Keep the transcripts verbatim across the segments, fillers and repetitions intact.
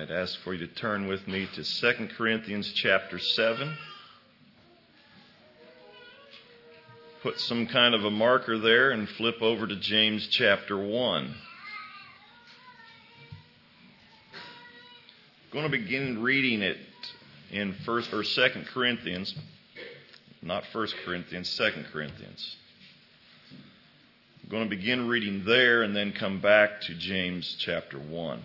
I'd ask for you to turn with me to Second Corinthians chapter seven. Put some kind of a marker there and flip over to James chapter one. I'm going to begin reading it in first or Second Corinthians, not First Corinthians, Second Corinthians. I'm going to begin reading there and then come back to James chapter one.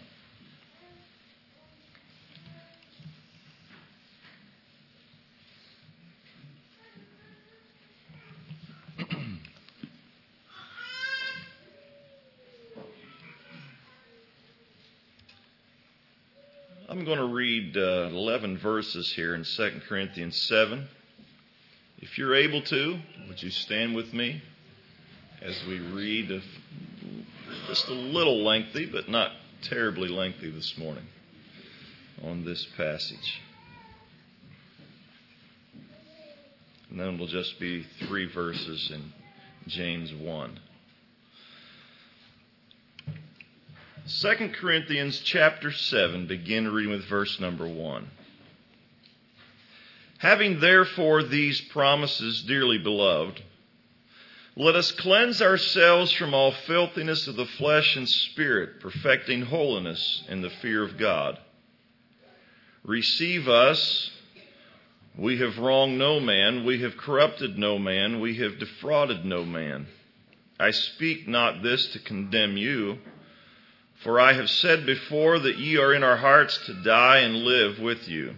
I'm going to read uh, eleven verses here in Second Corinthians seven. If you're able to, would you stand with me as we read? A, just a little lengthy, but not terribly lengthy this morning on this passage. And then it'll just be three verses in James one. Second Corinthians chapter seven, begin reading with verse number one. Having therefore these promises, dearly beloved, let us cleanse ourselves from all filthiness of the flesh and spirit, perfecting holiness in the fear of God. Receive us. We have wronged no man, we have corrupted no man, we have defrauded no man. I speak not this to condemn you, for I have said before that ye are in our hearts to die and live with you.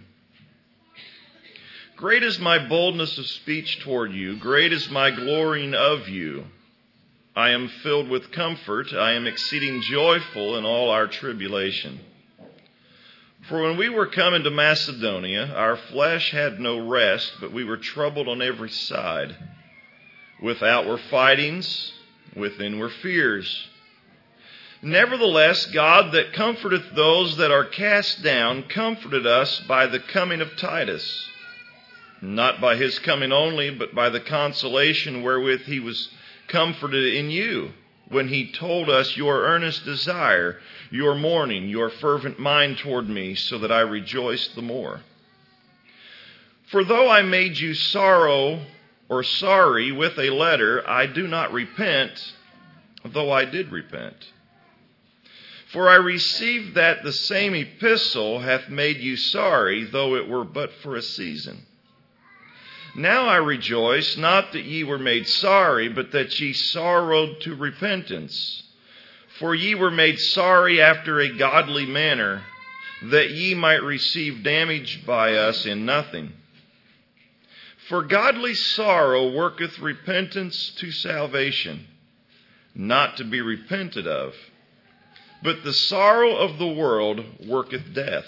Great is my boldness of speech toward you, great is my glorying of you. I am filled with comfort, I am exceeding joyful in all our tribulation. For when we were come into Macedonia, our flesh had no rest, but we were troubled on every side. Without were fightings, within were fears. Nevertheless, God that comforteth those that are cast down comforted us by the coming of Titus, not by his coming only, but by the consolation wherewith he was comforted in you, when he told us your earnest desire, your mourning, your fervent mind toward me, so that I rejoiced the more. For though I made you sorrow or sorry with a letter, I do not repent, though I did repent. For I received that the same epistle hath made you sorry, though it were but for a season. Now I rejoice, not that ye were made sorry, but that ye sorrowed to repentance. For ye were made sorry after a godly manner, that ye might receive damage by us in nothing. For godly sorrow worketh repentance to salvation, not to be repented of. But the sorrow of the world worketh death.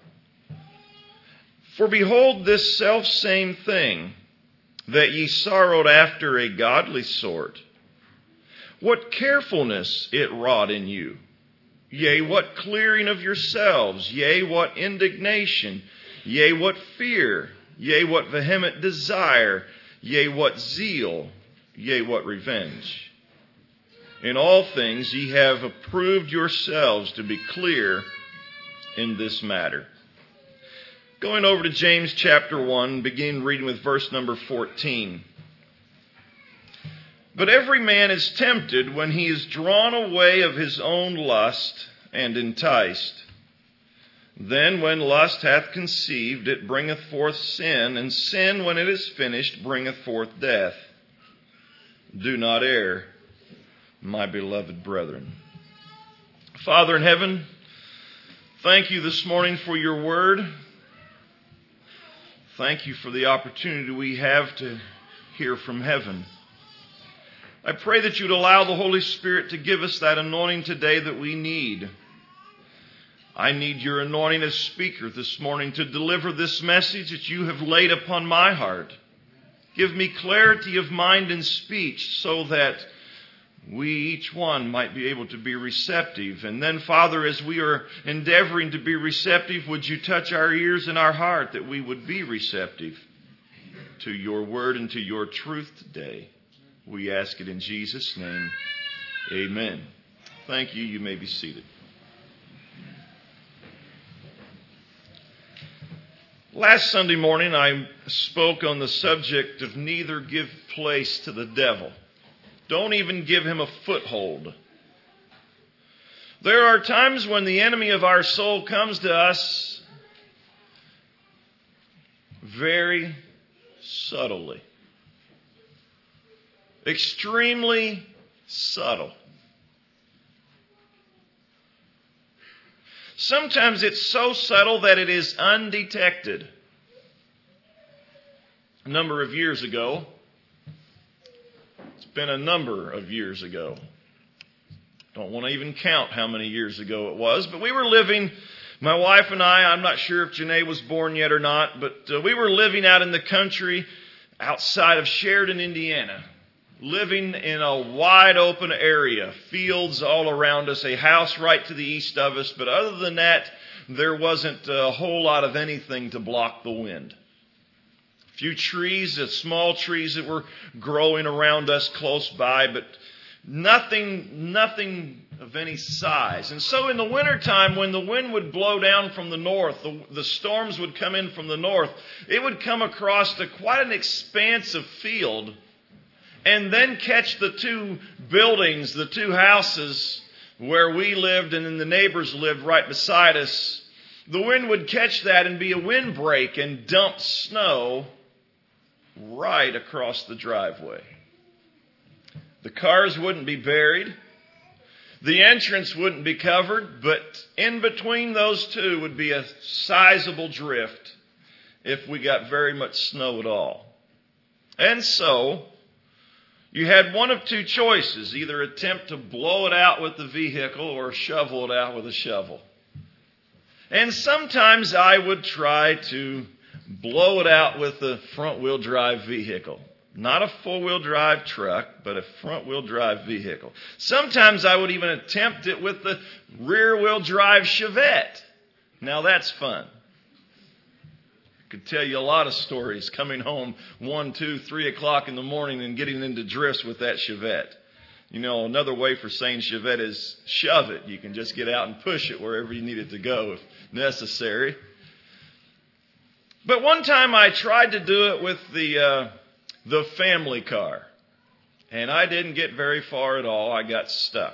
For behold this selfsame thing, that ye sorrowed after a godly sort, what carefulness it wrought in you! Yea, what clearing of yourselves! Yea, what indignation! Yea, what fear! Yea, what vehement desire! Yea, what zeal! Yea, what revenge! In all things ye have approved yourselves to be clear in this matter. Going over to James chapter one, begin reading with verse number fourteen. But every man is tempted when he is drawn away of his own lust and enticed. Then when lust hath conceived, it bringeth forth sin, and sin, when it is finished, bringeth forth death. Do not err, my beloved brethren. Father in heaven, thank you this morning for your word. Thank you for the opportunity we have to hear from heaven. I pray that you'd allow the Holy Spirit to give us that anointing today that we need. I need your anointing as speaker this morning to deliver this message that you have laid upon my heart. Give me clarity of mind and speech so that we, each one, might be able to be receptive. And then, Father, as we are endeavoring to be receptive, would you touch our ears and our heart that we would be receptive to your word and to your truth today. We ask it in Jesus' name. Amen. Thank you. You may be seated. Last Sunday morning, I spoke on the subject of neither give place to the devil. Don't even give him a foothold. There are times when the enemy of our soul comes to us very subtly, extremely subtle. Sometimes it's so subtle that it is undetected. A number of years ago, it's been a number of years ago. Don't want to even count how many years ago it was, but we were living, my wife and I, I'm not sure if Janae was born yet or not, but uh, we were living out in the country outside of Sheridan, Indiana. Living in a wide open area, fields all around us, a house right to the east of us. But other than that, there wasn't a whole lot of anything to block the wind. A few trees, small trees that were growing around us close by, but nothing, nothing of any size. And so in the wintertime, when the wind would blow down from the north, the, the storms would come in from the north, it would come across to quite an expansive field and then catch the two buildings, the two houses where we lived and then the neighbors lived right beside us. The wind would catch that and be a windbreak and dump snow right across the driveway. The cars wouldn't be buried. The entrance wouldn't be covered, but in between those two would be a sizable drift if we got very much snow at all. And so you had one of two choices, either attempt to blow it out with the vehicle or shovel it out with a shovel. And sometimes I would try to blow it out with a front-wheel drive vehicle. Not a four-wheel drive truck, but a front-wheel drive vehicle. Sometimes I would even attempt it with the rear-wheel drive Chevette. Now that's fun. Could tell you a lot of stories coming home one, two, three o'clock in the morning and getting into drifts with that Chevette. You know, another way for saying Chevette is shove it. You can just get out and push it wherever you need it to go if necessary. But one time I tried to do it with the uh, the family car, and I didn't get very far at all. I got stuck.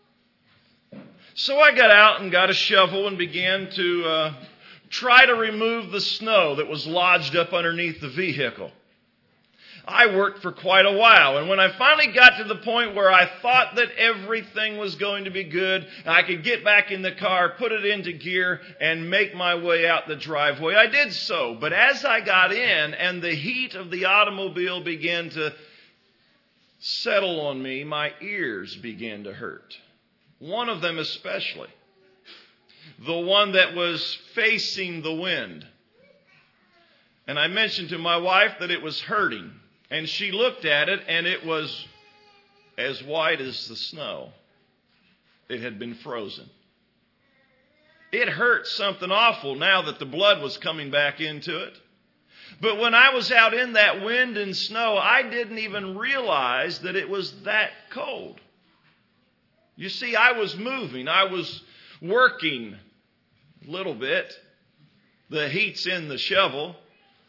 So I got out and got a shovel and began to Uh, try to remove the snow that was lodged up underneath the vehicle. I worked for quite a while, and when I finally got to the point where I thought that everything was going to be good, I could get back in the car, put it into gear, and make my way out the driveway, I did so. But as I got in and the heat of the automobile began to settle on me, my ears began to hurt. One of them especially. The one that was facing the wind. And I mentioned to my wife that it was hurting. And she looked at it and it was as white as the snow. It had been frozen. It hurt something awful now that the blood was coming back into it. But when I was out in that wind and snow, I didn't even realize that it was that cold. You see, I was moving. I was working a little bit. The heat's in the shovel.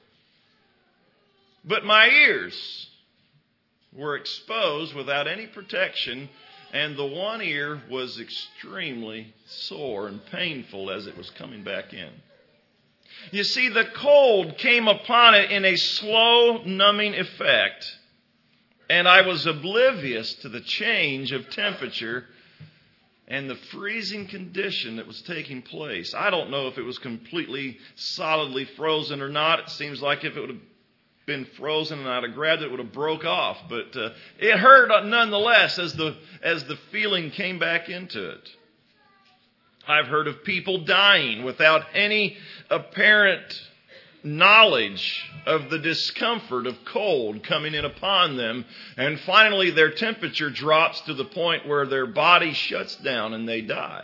But my ears were exposed without any protection, and the one ear was extremely sore and painful as it was coming back in. You see, the cold came upon it in a slow, numbing effect, and I was oblivious to the change of temperature and the freezing condition that was taking place. I don't know if it was completely solidly frozen or not. It seems like if it would have been frozen and I'd have grabbed it, it would have broke off. But uh, it hurt nonetheless as the as the feeling came back into it. I've heard of people dying without any apparent knowledge of the discomfort of cold coming in upon them, and finally their temperature drops to the point where their body shuts down and they die.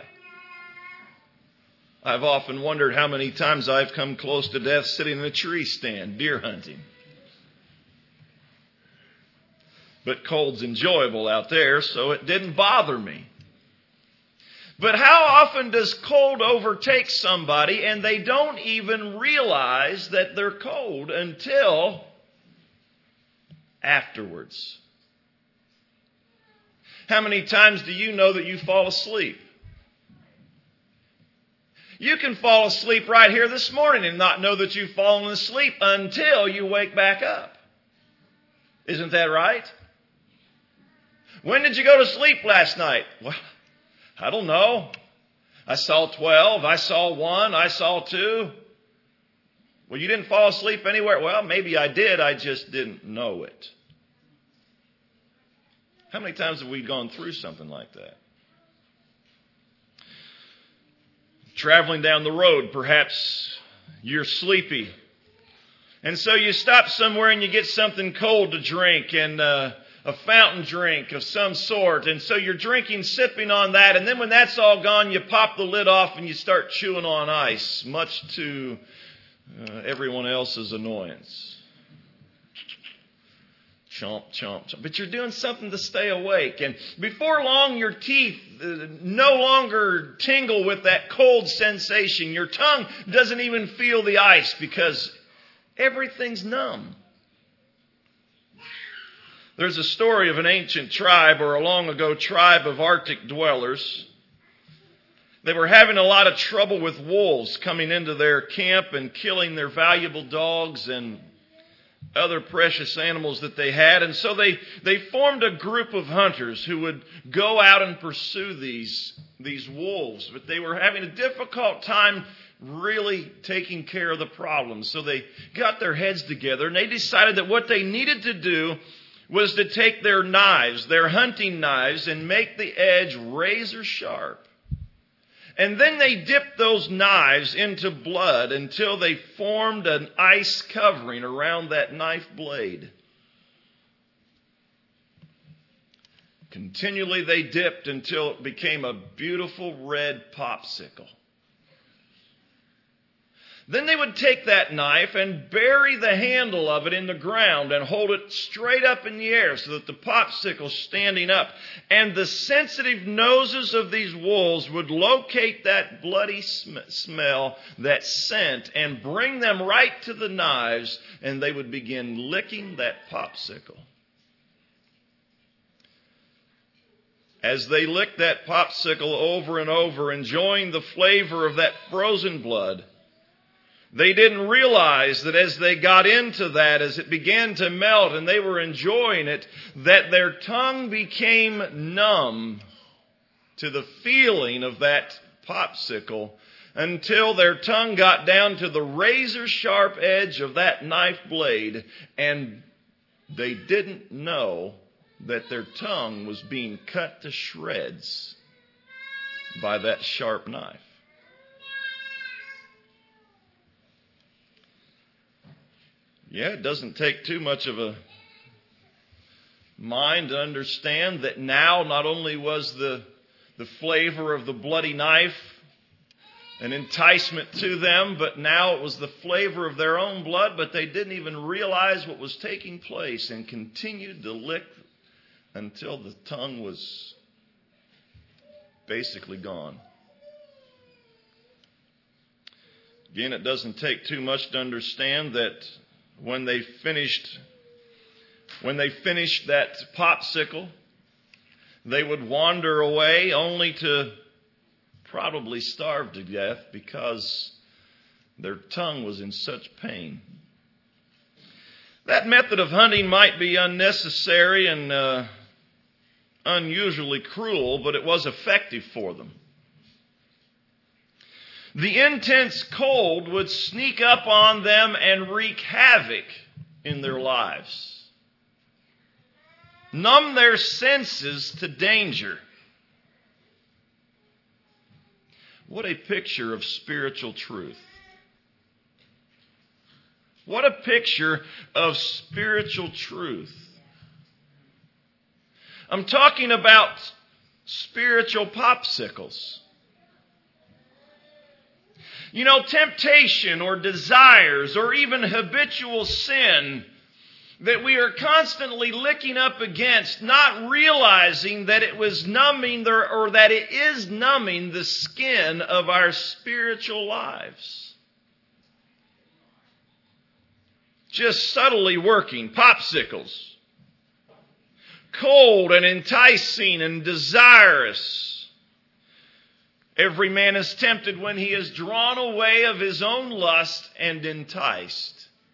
I've often wondered how many times I've come close to death sitting in a tree stand, deer hunting. But cold's enjoyable out there, so it didn't bother me. But how often does cold overtake somebody and they don't even realize that they're cold until afterwards? How many times do you know that you fall asleep? You can fall asleep right here this morning and not know that you've fallen asleep until you wake back up. Isn't that right? When did you go to sleep last night? Well, I don't know. I saw twelve. I saw one. I saw two. Well, you didn't fall asleep anywhere? Well, maybe I did. I just didn't know it. How many times have we gone through something like that? Traveling down the road, perhaps you're sleepy. And so you stop somewhere and you get something cold to drink and uh, a fountain drink of some sort. And so you're drinking, sipping on that. And then when that's all gone, you pop the lid off and you start chewing on ice, much to uh, everyone else's annoyance. Chomp, chomp, chomp. But you're doing something to stay awake. And before long, your teeth uh, no longer tingle with that cold sensation. Your tongue doesn't even feel the ice because everything's numb. There's a story of an ancient tribe or a long ago tribe of Arctic dwellers. They were having a lot of trouble with wolves coming into their camp and killing their valuable dogs and other precious animals that they had. And so they, they formed a group of hunters who would go out and pursue these, these wolves. But they were having a difficult time really taking care of the problem. So they got their heads together and they decided that what they needed to do was to take their knives, their hunting knives, and make the edge razor sharp. And then they dipped those knives into blood until they formed an ice covering around that knife blade. Continually they dipped until it became a beautiful red popsicle. Then they would take that knife and bury the handle of it in the ground and hold it straight up in the air so that the popsicle's standing up. And the sensitive noses of these wolves would locate that bloody sm- smell, that scent, and bring them right to the knives, and they would begin licking that popsicle. As they licked that popsicle over and over, enjoying the flavor of that frozen blood, they didn't realize that as they got into that, as it began to melt and they were enjoying it, that their tongue became numb to the feeling of that popsicle until their tongue got down to the razor sharp edge of that knife blade, and they didn't know that their tongue was being cut to shreds by that sharp knife. Yeah, it doesn't take too much of a mind to understand that now not only was the, the flavor of the bloody knife an enticement to them, but now it was the flavor of their own blood, but they didn't even realize what was taking place and continued to lick until the tongue was basically gone. Again, it doesn't take too much to understand that When they finished, when they finished that popsicle, they would wander away only to probably starve to death because their tongue was in such pain. That method of hunting might be unnecessary and uh, unusually cruel, but it was effective for them. The intense cold would sneak up on them and wreak havoc in their lives. Numb their senses to danger. What a picture of spiritual truth. What a picture of spiritual truth. I'm talking about spiritual popsicles. You know, temptation or desires or even habitual sin that we are constantly licking up against, not realizing that it was numbing the, or that it is numbing the skin of our spiritual lives. Just subtly working. Popsicles. Cold and enticing and desirous. Every man is tempted when he is drawn away of his own lust and enticed.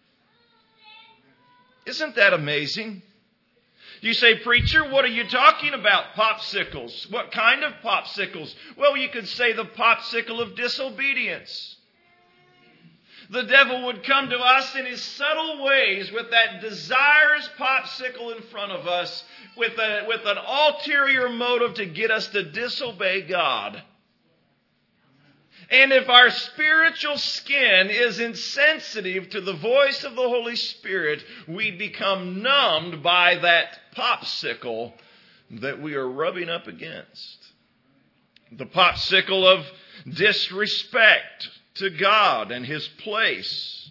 Isn't that amazing? You say, preacher, what are you talking about? Popsicles. What kind of popsicles? Well, you could say the popsicle of disobedience. The devil would come to us in his subtle ways with that desirous popsicle in front of us with, a, with an ulterior motive to get us to disobey God. And if our spiritual skin is insensitive to the voice of the Holy Spirit, we become numbed by that popsicle that we are rubbing up against. The popsicle of disrespect to God and His place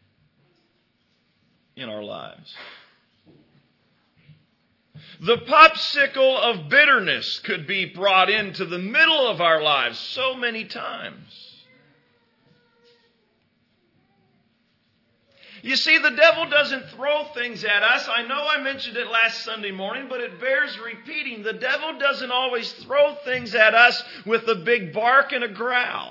in our lives. The popsicle of bitterness could be brought into the middle of our lives so many times. You see, the devil doesn't throw things at us. I know I mentioned it last Sunday morning, but it bears repeating. The devil doesn't always throw things at us with a big bark and a growl.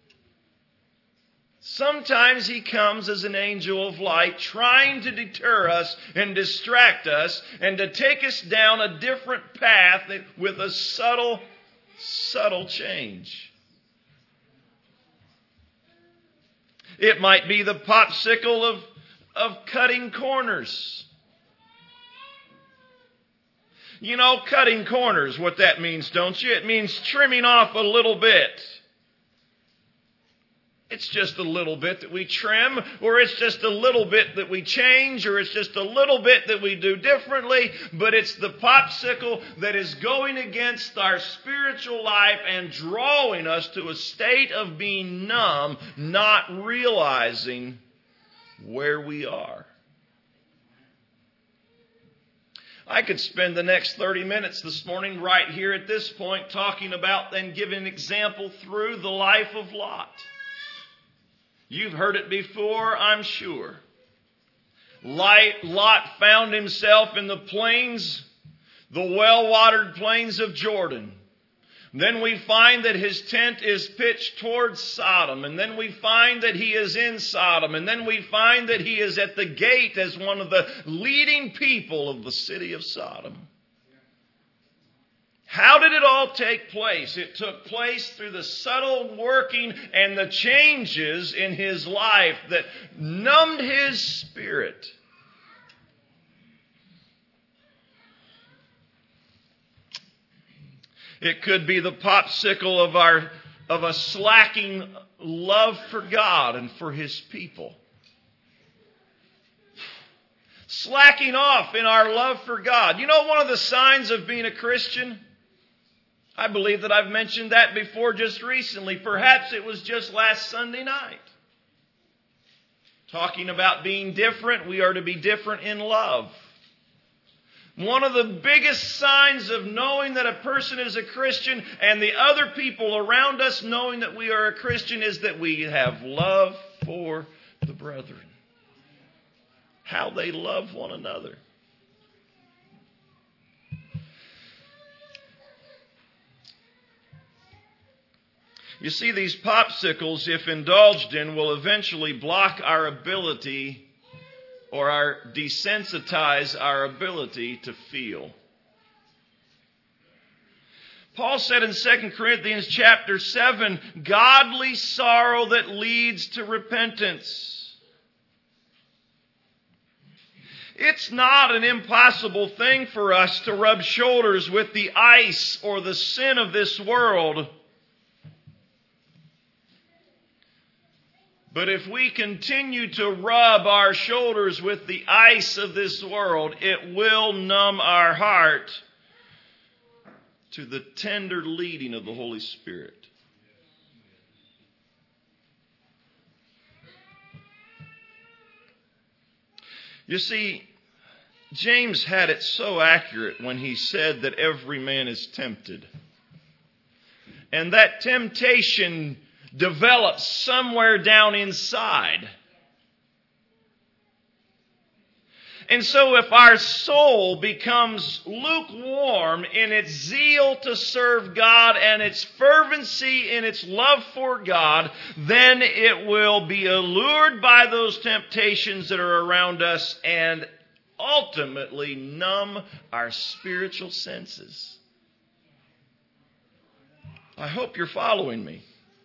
Sometimes he comes as an angel of light, trying to deter us and distract us and to take us down a different path with a subtle, subtle change. It might be the popsicle of, of cutting corners. You know, cutting corners, what that means, don't you? It means trimming off a little bit. It's just a little bit that we trim, or it's just a little bit that we change, or it's just a little bit that we do differently, but it's the popsicle that is going against our spiritual life and drawing us to a state of being numb, not realizing where we are. I could spend the next thirty minutes this morning right here at this point talking about and giving an example through the life of Lot. You've heard it before, I'm sure. Lot found himself in the plains, the well-watered plains of Jordan. Then we find that his tent is pitched towards Sodom. And then we find that he is in Sodom. And then we find that he is at the gate as one of the leading people of the city of Sodom. How did it all take place? It took place through the subtle working and the changes in his life that numbed his spirit. It could be the popsicle of our of a slacking love for God and for His people. Slacking off in our love for God. You know, one of the signs of being a Christian? I believe that I've mentioned that before just recently. Perhaps it was just last Sunday night. Talking about being different, we are to be different in love. One of the biggest signs of knowing that a person is a Christian and the other people around us knowing that we are a Christian is that we have love for the brethren. How they love one another. You see, these popsicles, if indulged in, will eventually block our ability or our desensitize our ability to feel. Paul said in Second Corinthians chapter seven, godly sorrow that leads to repentance. It's not an impossible thing for us to rub shoulders with the ice or the sin of this world. But if we continue to rub our shoulders with the ice of this world, it will numb our heart to the tender leading of the Holy Spirit. You see, James had it so accurate when he said that every man is tempted. And that temptation develops somewhere down inside. And so if our soul becomes lukewarm in its zeal to serve God and its fervency in its love for God, then it will be allured by those temptations that are around us and ultimately numb our spiritual senses. I hope you're following me.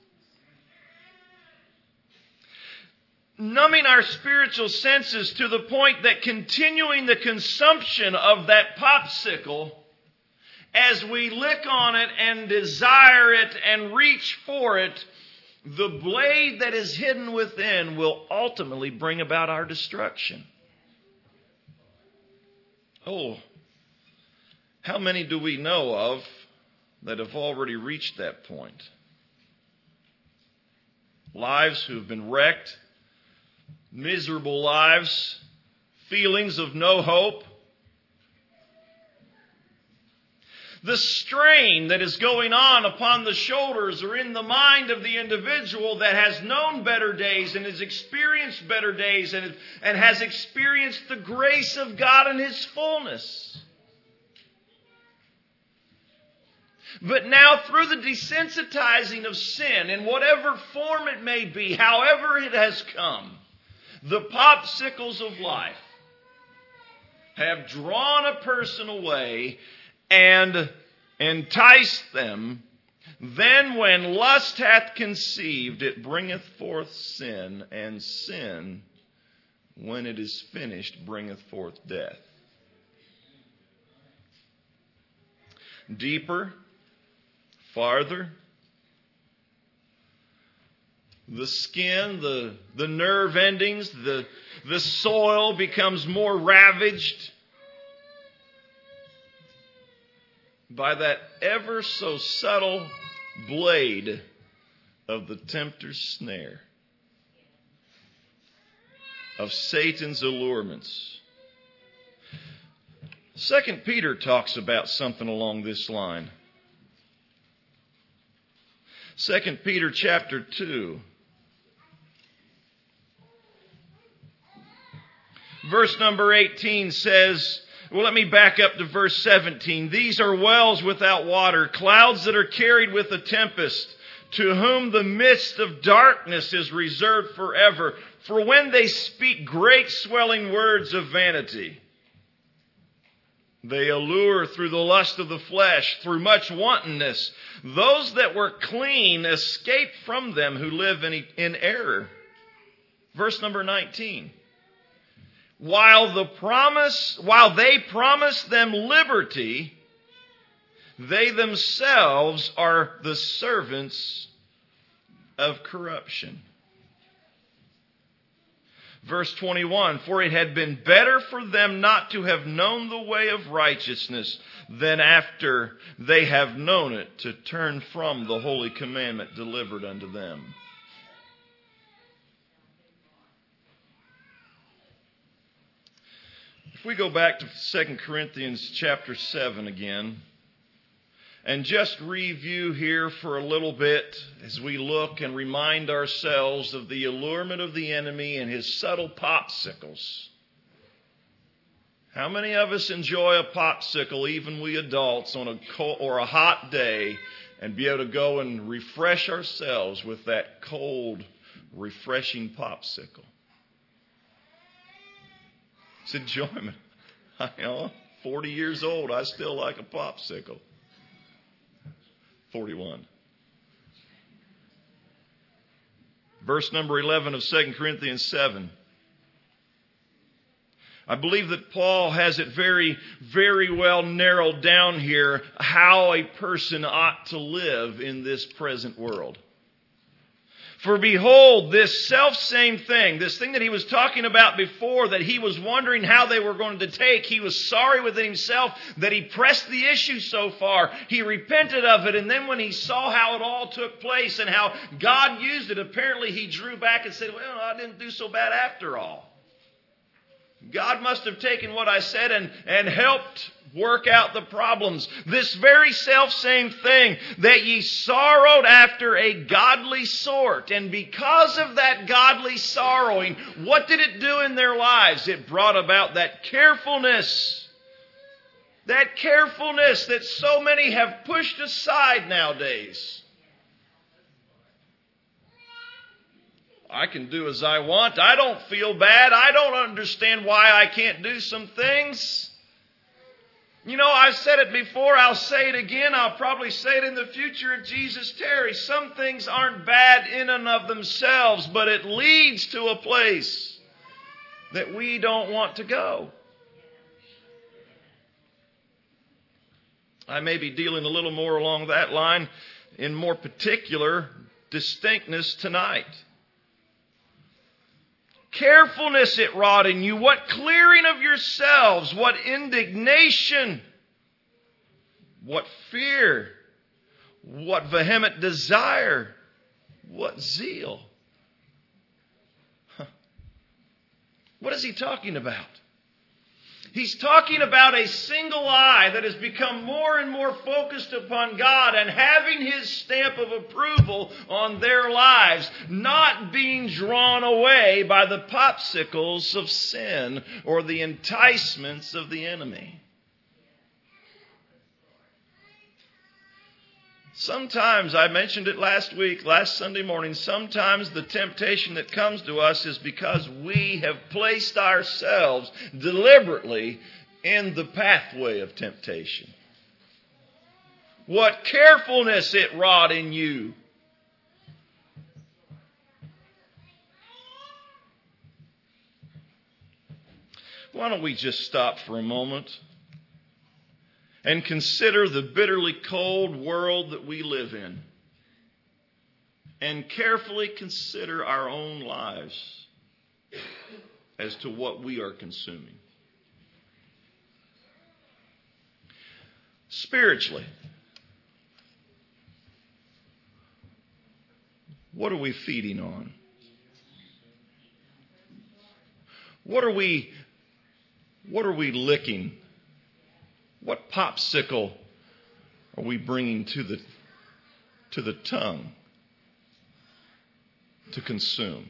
Numbing our spiritual senses to the point that continuing the consumption of that popsicle as we lick on it and desire it and reach for it, the blade that is hidden within will ultimately bring about our destruction. Oh, how many do we know of that have already reached that point? Lives who've been wrecked, miserable lives, feelings of no hope. The strain that is going on upon the shoulders or in the mind of the individual that has known better days and has experienced better days and, and has experienced the grace of God in His fullness. But now through the desensitizing of sin in whatever form it may be, however it has come, the popsicles of life have drawn a person away and enticed them. Then when lust hath conceived, it bringeth forth sin, and sin, when it is finished, bringeth forth death. Deeper, farther, the skin, the, the nerve endings, the, the soil becomes more ravaged by that ever so subtle blade of the tempter's snare, of Satan's allurements. Second Peter talks about something along this line. Second Peter chapter two. Verse number eighteen says, well, let me back up to verse seventeen. These are wells without water, clouds that are carried with a tempest, to whom the midst of darkness is reserved forever. For when they speak great swelling words of vanity, they allure through the lust of the flesh, through much wantonness. Those that were clean escape from them who live in, in error. Verse number nineteen. While the promise, while they promise them liberty, they themselves are the servants of corruption. Verse twenty-one, for it had been better for them not to have known the way of righteousness than after they have known it to turn from the holy commandment delivered unto them. If we go back to Second Corinthians chapter seven again, and just review here for a little bit as we look and remind ourselves of the allurement of the enemy and his subtle popsicles. How many of us enjoy a popsicle, even we adults, on a cold or a hot day, and be able to go and refresh ourselves with that cold, refreshing popsicle? It's enjoyment. I know, forty years old, I still like a popsicle. forty-one. Verse number eleven of Second Corinthians seven. I believe that Paul has it very, very well narrowed down here how a person ought to live in this present world. For behold, this self-same thing, this thing that he was talking about before, that he was wondering how they were going to take, he was sorry within himself that he pressed the issue so far. He repented of it, and then when he saw how it all took place and how God used it, apparently he drew back and said, well, I didn't do so bad after all. God must have taken what I said and, and helped work out the problems. This very self-same thing, that ye sorrowed after a godly sort. And because of that godly sorrowing, what did it do in their lives? It brought about that carefulness. That carefulness that so many have pushed aside nowadays. I can do as I want. I don't feel bad. I don't understand why I can't do some things. You know, I've said it before. I'll say it again. I'll probably say it in the future if Jesus tarries. Some things aren't bad in and of themselves, but it leads to a place that we don't want to go. I may be dealing a little more along that line in more particular distinctness tonight. Carefulness it wrought in you. What clearing of yourselves. What indignation. What fear. What vehement desire. What zeal. Huh. What is he talking about? He's talking about a single eye that has become more and more focused upon God and having His stamp of approval on their lives, not being drawn away by the popsicles of sin or the enticements of the enemy. Sometimes, I mentioned it last week, last Sunday morning, sometimes the temptation that comes to us is because we have placed ourselves deliberately in the pathway of temptation. What carefulness it wrought in you. Why don't we just stop for a moment and consider the bitterly cold world that we live in, and carefully consider our own lives as to what we are consuming. Spiritually, what are we feeding on? What are we, what are we licking? What popsicle are we bringing to the, to the tongue to consume?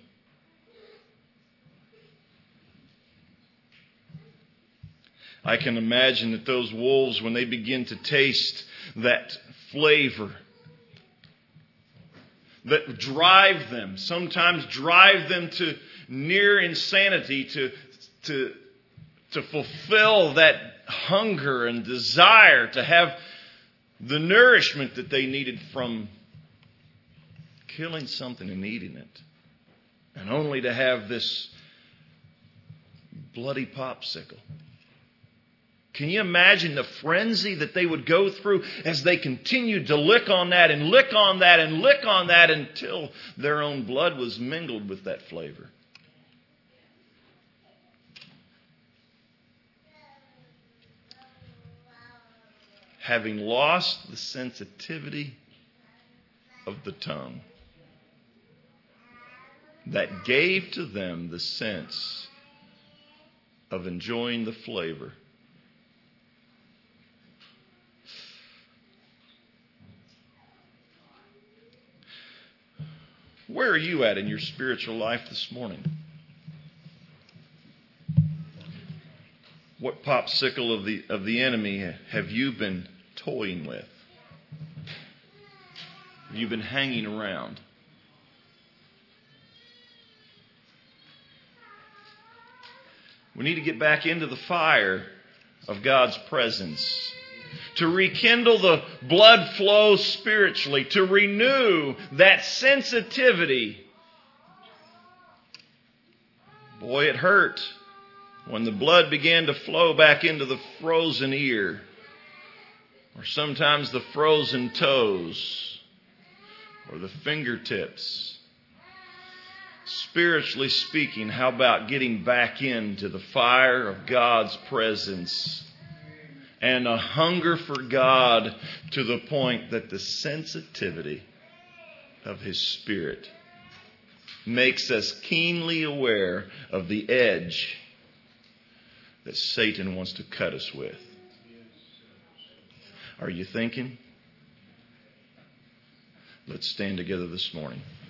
I can imagine that those wolves, when they begin to taste that flavor that drive them, sometimes drive them to near insanity, to, to, to fulfill that hunger and desire to have the nourishment that they needed from killing something and eating it, and only to have this bloody popsicle. Can you imagine the frenzy that they would go through as they continued to lick on that and lick on that and lick on that until their own blood was mingled with that flavor? Having lost the sensitivity of the tongue that gave to them the sense of enjoying the flavor. Where are you at in your spiritual life this morning? What popsicle of the of the enemy have you been toying with? Have you been hanging around? We need to get back into the fire of God's presence, to rekindle the blood flow spiritually, to renew that sensitivity. Boy, it hurt when the blood began to flow back into the frozen ear, or sometimes the frozen toes, or the fingertips. Spiritually speaking, how about getting back into the fire of God's presence and a hunger for God to the point that the sensitivity of His Spirit makes us keenly aware of the edge that Satan wants to cut us with. Are you thinking? Let's stand together this morning.